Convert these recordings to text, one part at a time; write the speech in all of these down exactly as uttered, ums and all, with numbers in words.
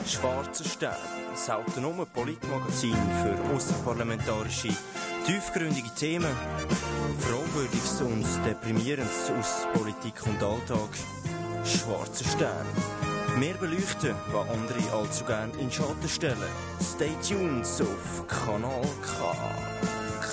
Schwarzer Stern, das autonome Politmagazin für ausserparlamentarische, tiefgründige Themen, Fragwürdiges und Deprimierendes aus Politik und Alltag. Schwarzer Stern. Wir beleuchten, was andere allzu gern in Schatten stellen. Stay tuned auf Kanal K. K.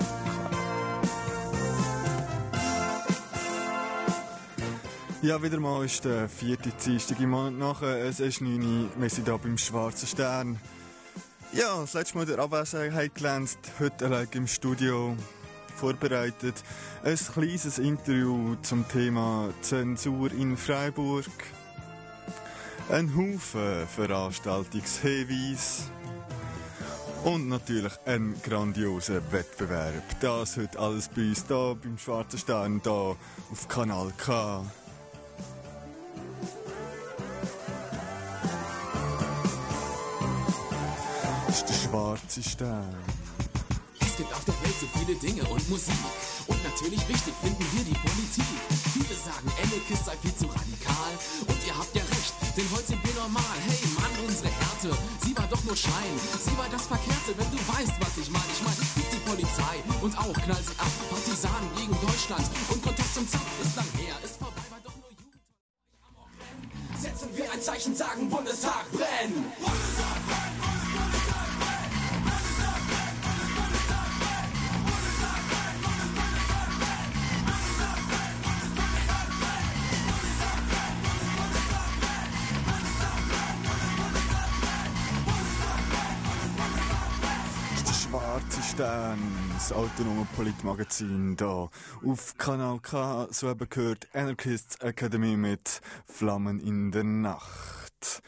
Ja, wieder mal ist der vierte Dienstag im Monat nachher. Es ist neun Uhr, wir sind hier beim Schwarzen Stern. Ja, das letzte Mal der Abwesenheit glänzt, heute allein im Studio vorbereitet. Ein kleines Interview zum Thema Zensur in Freiburg. Ein Haufen Veranstaltungshinweise. Und natürlich ein grandioser Wettbewerb. Das heute alles bei uns hier beim Schwarzen Stern, hier auf Kanal K. Das ist der Schwarze Stern. Es gibt auf der Welt so viele Dinge und Musik. Und natürlich wichtig finden wir die Politik. Viele sagen, Ellekes sei viel zu radikal. Und ihr habt ja recht, denn heute sind wir normal. Hey Mann, unsere Härte, sie war doch nur Schein. Sie war das Verkehrte, wenn du weißt, was ich meine. Ich meine, gibt die Polizei und auch knallt sie ab. Partisanen gegen Deutschland und Kontakt zum Zapp ist lang her. Ist vorbei, war doch nur Jugend. Setzen wir ein Zeichen, sagen Bundestag brennen. Bundestag brennen, Bundestag brennen. Bundestag brennen, Bundestag brennen. Bundestag brennen, Bundestag brennen. Bundestag brennen, Bundestag brennen. Bundestag brennen, Bundestag brennen. Bundestag brennen, Bundestag brennen. Bundestag brennen, Bundestag brennen. Das ist der Schwarze Stern, das autonome Politmagazin hier auf Kanal K. So eben gehört Anarchists Academy mit Flammen in der Nacht.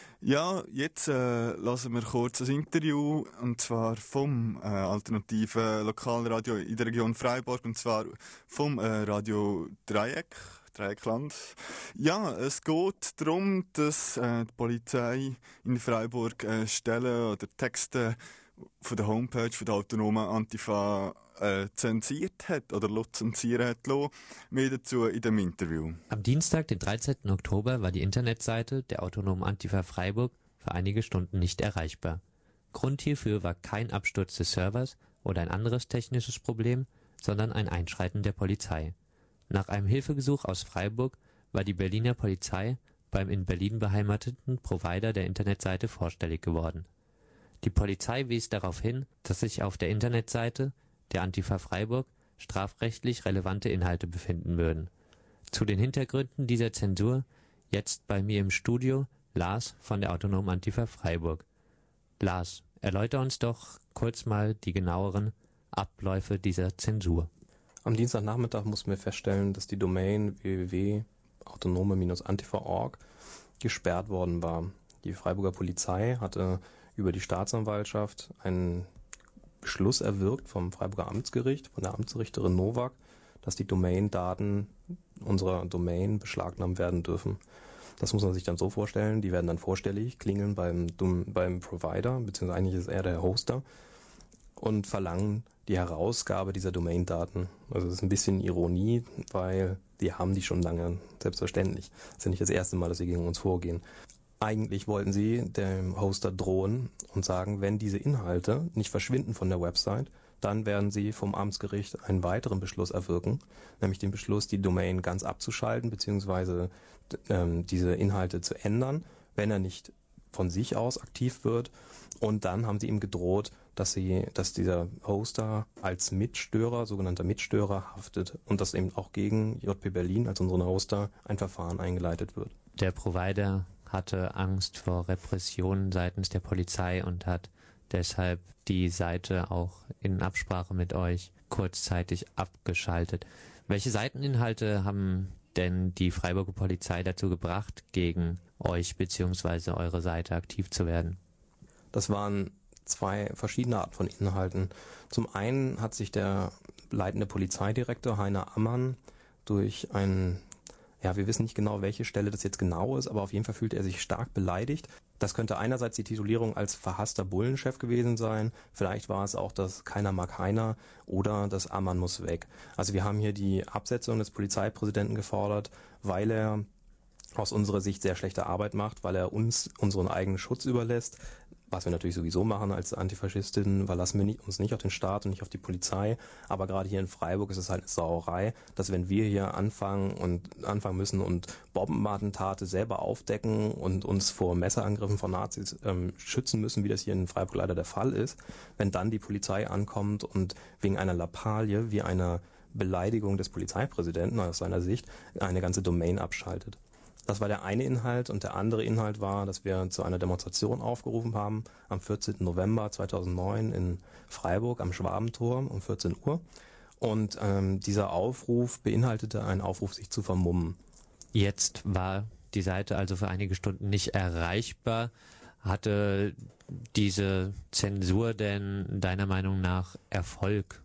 Ja, jetzt äh, lassen wir kurz ein Interview, und zwar vom äh, alternativen Lokalradio in der Region Freiburg, und zwar vom äh, Radio Dreieck. Dreieckland. Ja, es geht darum, dass äh, die Polizei in Freiburg äh, Stellen oder Texte von der Homepage von der autonomen Antifa äh, zensiert hat oder zensieren hat lassen. Mehr dazu in dem Interview. Am Dienstag, den dreizehnten Oktober, war die Internetseite der autonomen Antifa Freiburg für einige Stunden nicht erreichbar. Grund hierfür war kein Absturz des Servers oder ein anderes technisches Problem, sondern ein Einschreiten der Polizei. Nach einem Hilfegesuch aus Freiburg war die Berliner Polizei beim in Berlin beheimateten Provider der Internetseite vorstellig geworden. Die Polizei wies darauf hin, dass sich auf der Internetseite der Antifa Freiburg strafrechtlich relevante Inhalte befinden würden. Zu den Hintergründen dieser Zensur jetzt bei mir im Studio Lars von der autonomen Antifa Freiburg. Lars, erläuter uns doch kurz mal die genaueren Abläufe dieser Zensur. Am Dienstagnachmittag mussten wir feststellen, dass die Domain w w w punkt autonome Bindestrich antifa punkt org gesperrt worden war. Die Freiburger Polizei hatte über die Staatsanwaltschaft einen Beschluss erwirkt vom Freiburger Amtsgericht, von der Amtsrichterin Nowak, dass die Domain-Daten unserer Domain beschlagnahmt werden dürfen. Das muss man sich dann so vorstellen, die werden dann vorstellig, klingeln beim, beim Provider, beziehungsweise eigentlich ist er der Hoster, und verlangen die Herausgabe dieser Domain-Daten. Also das ist ein bisschen Ironie, weil die haben die schon lange, selbstverständlich. Das ist ja nicht das erste Mal, dass sie gegen uns vorgehen. Eigentlich wollten sie dem Hoster drohen und sagen, wenn diese Inhalte nicht verschwinden von der Website, dann werden sie vom Amtsgericht einen weiteren Beschluss erwirken, nämlich den Beschluss, die Domain ganz abzuschalten bzw. Ähm, diese Inhalte zu ändern, wenn er nicht von sich aus aktiv wird. Und dann haben sie ihm gedroht, dass sie, dass dieser Hoster als Mitstörer, sogenannter Mitstörer, haftet und dass eben auch gegen J P Berlin als unseren Hoster ein Verfahren eingeleitet wird. Der Provider hatte Angst vor Repressionen seitens der Polizei und hat deshalb die Seite auch in Absprache mit euch kurzzeitig abgeschaltet. Welche Seiteninhalte haben denn die Freiburger Polizei dazu gebracht, gegen euch bzw. eure Seite aktiv zu werden? Das waren zwei verschiedene Arten von Inhalten. Zum einen hat sich der leitende Polizeidirektor Heiner Ammann durch einen, ja, wir wissen nicht genau, welche Stelle das jetzt genau ist, aber auf jeden Fall fühlt er sich stark beleidigt. Das könnte einerseits die Titulierung als verhasster Bullenchef gewesen sein, vielleicht war es auch das Keiner mag Heiner oder das Ammann muss weg. Also wir haben hier die Absetzung des Polizeipräsidenten gefordert, weil er aus unserer Sicht sehr schlechte Arbeit macht, weil er uns unseren eigenen Schutz überlässt. Was wir natürlich sowieso machen als Antifaschistinnen, verlassen wir nicht, uns nicht auf den Staat und nicht auf die Polizei. Aber gerade hier in Freiburg ist es halt eine Sauerei, dass wenn wir hier anfangen und anfangen müssen und Bombenattentate selber aufdecken und uns vor Messerangriffen von Nazis ähm, schützen müssen, wie das hier in Freiburg leider der Fall ist, wenn dann die Polizei ankommt und wegen einer Lappalie, wie einer Beleidigung des Polizeipräsidenten aus seiner Sicht, eine ganze Domain abschaltet. Das war der eine Inhalt, und der andere Inhalt war, dass wir zu einer Demonstration aufgerufen haben am vierzehnten November zweitausendneun in Freiburg am Schwabentor um vierzehn Uhr. Und ähm, dieser Aufruf beinhaltete einen Aufruf, sich zu vermummen. Jetzt war die Seite also für einige Stunden nicht erreichbar. Hatte diese Zensur denn deiner Meinung nach Erfolg?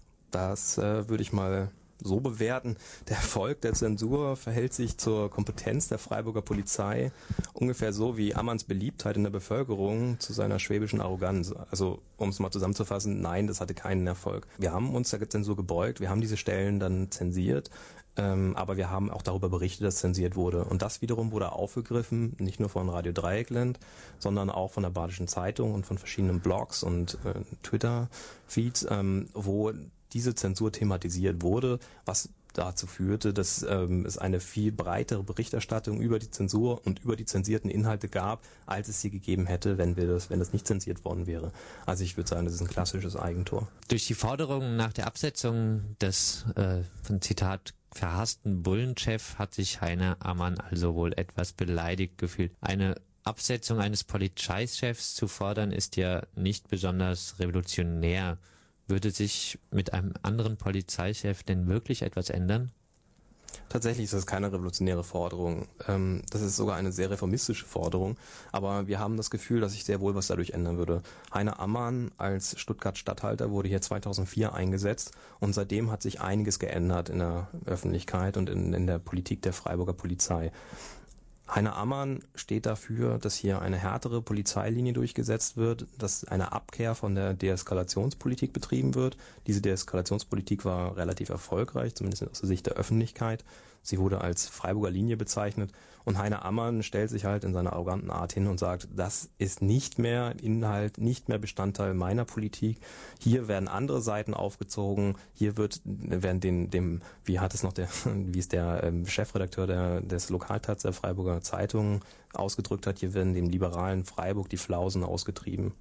Das äh, würde ich mal so bewerten. Der Erfolg der Zensur verhält sich zur Kompetenz der Freiburger Polizei ungefähr so wie Ammanns Beliebtheit in der Bevölkerung zu seiner schwäbischen Arroganz. Also, um es mal zusammenzufassen, nein, das hatte keinen Erfolg. Wir haben uns der Zensur gebeugt, wir haben diese Stellen dann zensiert, ähm, aber wir haben auch darüber berichtet, dass zensiert wurde. Und das wiederum wurde aufgegriffen, nicht nur von Radio Dreieckland, sondern auch von der Badischen Zeitung und von verschiedenen Blogs und äh, Twitter-Feeds, ähm, wo diese Zensur thematisiert wurde, was dazu führte, dass ähm, es eine viel breitere Berichterstattung über die Zensur und über die zensierten Inhalte gab, als es sie gegeben hätte, wenn wir das, wenn das nicht zensiert worden wäre. Also ich würde sagen, das ist ein klassisches Eigentor. Durch die Forderung nach der Absetzung des, äh, von Zitat, verhassten Bullenchef hat sich Heiner Ammann also wohl etwas beleidigt gefühlt. Eine Absetzung eines Polizeichefs zu fordern, ist ja nicht besonders revolutionär. Würde sich mit einem anderen Polizeichef denn wirklich etwas ändern? Tatsächlich ist das keine revolutionäre Forderung. Ähm, das ist sogar eine sehr reformistische Forderung. Aber wir haben das Gefühl, dass sich sehr wohl was dadurch ändern würde. Heiner Ammann als Stuttgart-Statthalter wurde hier zweitausendvier eingesetzt und seitdem hat sich einiges geändert in der Öffentlichkeit und in, in der Politik der Freiburger Polizei. Heiner Ammann steht dafür, dass hier eine härtere Polizeilinie durchgesetzt wird, dass eine Abkehr von der Deeskalationspolitik betrieben wird. Diese Deeskalationspolitik war relativ erfolgreich, zumindest aus der Sicht der Öffentlichkeit. Sie wurde als Freiburger Linie bezeichnet und Heiner Ammann stellt sich halt in seiner arroganten Art hin und sagt, das ist nicht mehr Inhalt, nicht mehr Bestandteil meiner Politik. Hier werden andere Seiten aufgezogen. Hier wird werden den dem wie hat es noch der wie es der ähm, Chefredakteur der des Lokaltats der Freiburger Zeitung ausgedrückt hat, hier werden dem liberalen Freiburg die Flausen ausgetrieben.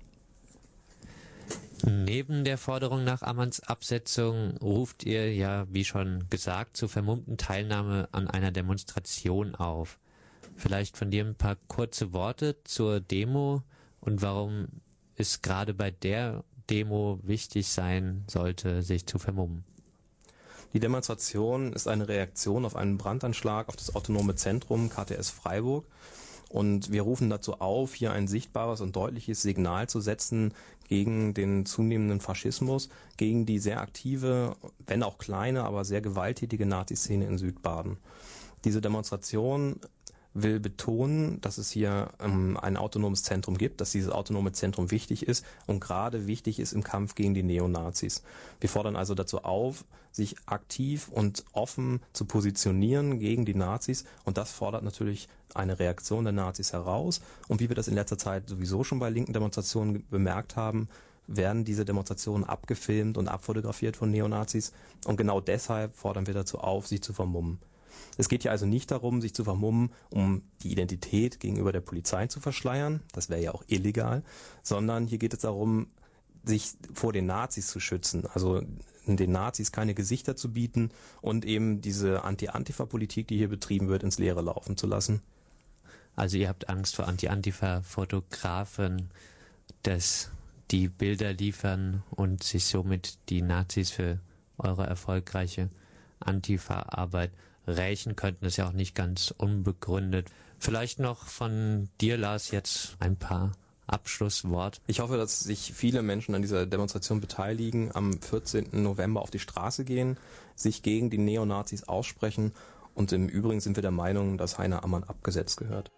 Neben der Forderung nach Ammanns Absetzung ruft ihr ja, wie schon gesagt, zur vermummten Teilnahme an einer Demonstration auf. Vielleicht von dir ein paar kurze Worte zur Demo und warum es gerade bei der Demo wichtig sein sollte, sich zu vermummen. Die Demonstration ist eine Reaktion auf einen Brandanschlag auf das Autonome Zentrum K T S Freiburg. Und wir rufen dazu auf, hier ein sichtbares und deutliches Signal zu setzen gegen den zunehmenden Faschismus, gegen die sehr aktive, wenn auch kleine, aber sehr gewalttätige Nazi-Szene in Südbaden. Diese Demonstration will betonen, dass es hier ähm, ein autonomes Zentrum gibt, dass dieses autonome Zentrum wichtig ist und gerade wichtig ist im Kampf gegen die Neonazis. Wir fordern also dazu auf, sich aktiv und offen zu positionieren gegen die Nazis und das fordert natürlich eine Reaktion der Nazis heraus. Und wie wir das in letzter Zeit sowieso schon bei linken Demonstrationen bemerkt haben, werden diese Demonstrationen abgefilmt und abfotografiert von Neonazis und genau deshalb fordern wir dazu auf, sich zu vermummen. Es geht hier also nicht darum, sich zu vermummen, um die Identität gegenüber der Polizei zu verschleiern, das wäre ja auch illegal, sondern hier geht es darum, sich vor den Nazis zu schützen, also den Nazis keine Gesichter zu bieten und eben diese Anti-Antifa-Politik, die hier betrieben wird, ins Leere laufen zu lassen. Also ihr habt Angst vor Anti-Antifa-Fotografen, dass die Bilder liefern und sich somit die Nazis für eure erfolgreiche Antifa-Arbeit rächen könnten, ist ja auch nicht ganz unbegründet. Vielleicht noch von dir, Lars, jetzt ein paar Abschlusswort. Ich hoffe, dass sich viele Menschen an dieser Demonstration beteiligen, am vierzehnten November auf die Straße gehen, sich gegen die Neonazis aussprechen und im Übrigen sind wir der Meinung, dass Heiner Ammann abgesetzt gehört.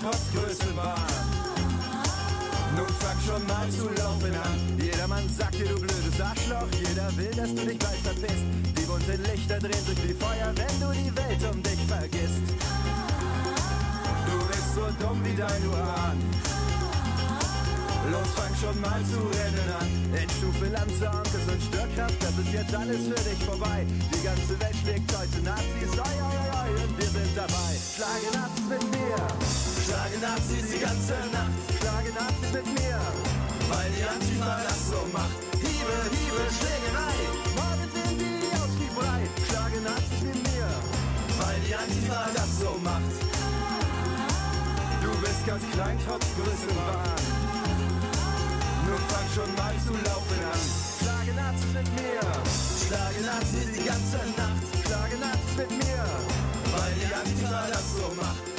trotz Größenwahn. Nun fang schon mal zu laufen an. Jedermann sagt dir, du blödes Arschloch. Jeder will, dass du dich gleich verpisst. Die bunten Lichter drehen sich wie Feuer, wenn du die Welt um dich vergisst. Du bist so dumm wie dein Uran. Los, fang schon mal zu rennen an. Endstufe Lanze, Onkels und Störkraft, das ist jetzt alles für dich vorbei. Die ganze Welt schlägt heute Nazis, oi, oi, oi, und wir sind dabei. Schlage Nazis mit mir, schlage Nazis die ganze Nacht. Schlage Nazis mit mir, weil die Antifa das so macht. Hiebe, Hiebe, Schlägerei, morgen sehen die aus wie Brei. Schlage Nazis mit mir, weil die Antifa das so macht. Du bist ganz klein, trotz Größenwahn. Nun fang schon mal zu laufen an. Schlage Nazis mit mir, schlage Nazis die ganze Nacht. Schlage Nazis mit mir, weil die Antifa das so macht.